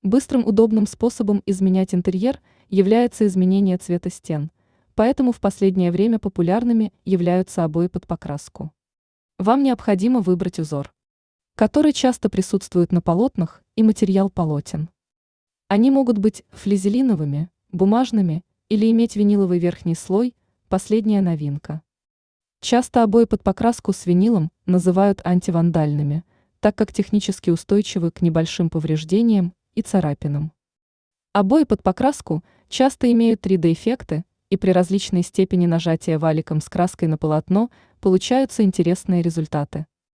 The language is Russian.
Быстрым удобным способом изменять интерьер является изменение цвета стен, поэтому в последнее время популярными являются обои под покраску. Вам необходимо выбрать узор, который часто присутствует на полотнах, и материал полотен. Они могут быть флизелиновыми, бумажными или иметь виниловый верхний слой, последняя новинка. Часто обои под покраску с винилом называют антивандальными, так как технически устойчивы к небольшим повреждениям и царапинам. Обои под покраску часто имеют 3D-эффекты, и при различной степени нажатия валиком с краской на полотно получаются интересные результаты.